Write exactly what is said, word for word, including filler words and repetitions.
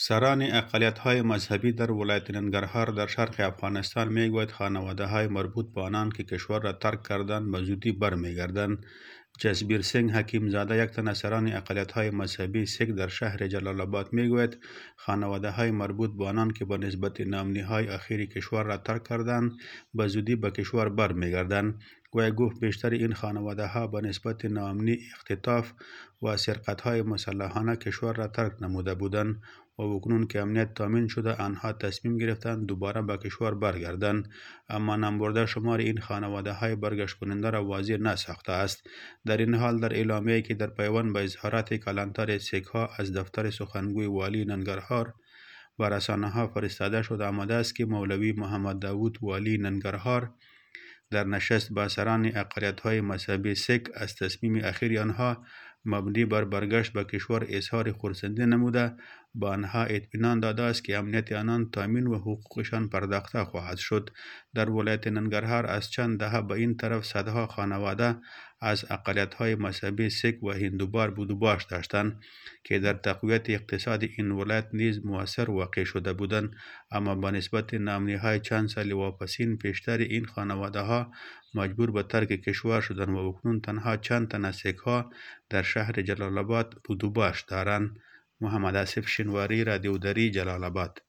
سران اقلیت‌های مذهبی در ولایت ننگرهار در شرق افغانستان میگوید خانواده‌های مربوط به آنان که کشور را ترک کردند به زودی برمیگردند. جسبیر سنگ حکیم زاده یک تن از سران اقلیت‌های مذهبی سیک در شهر جلال آباد میگوید خانواده‌های مربوط به آنان که به نسبت ناامنی‌های اخیری کشور را ترک کردند به زودی به کشور برمیگردند. وی گفت بیشتر این خانواده‌ها به نسبت ناامنی، اختطاف و سرقت‌های مسلحانه کشور را ترک نموده بودند و اکنون که امنیت تامین شده آنها تصمیم گرفتند دوباره به کشور برگردند، اما نامبرده شمار این خانواده‌های برگشت کننده را واضح نساخته است. در این حال در اعلامیه‌ای که در پیوند به اظهارات کلانتر سیک‌ها از دفتر سخنگوی والی ننگرهار و رسانه‌ها فرستاده شده آمده است که مولوی محمد داوود والی ننگرهار در نشست با سران اقلیت‌های مذهبی سیک از تصمیم اخیر آنها مبنی بر برگشت به کشور اظهار خرسندی نموده به آنها اطمینان داده است که امنیت آنان تامین و حقوقشان پرداخته خواهد شد. در ولایت ننگرهار از چند دهه به این طرف صدها خانواده از اقلیت‌های مذهبی سیک و هندوبار بود و باش داشتند که در تقویت اقتصاد این ولایت نیز مؤثر واقع شده بودند، اما به نسبت ناامنی‌های چند سال واپسین پیشتر این خانواده‌ها مجبور به ترک کشور شدند و اکنون تنها چند تن از سیک‌ها در شهر جلال آباد بود و باش دارند. محمد آصف شنواری، رادیو دری، جلال آباد.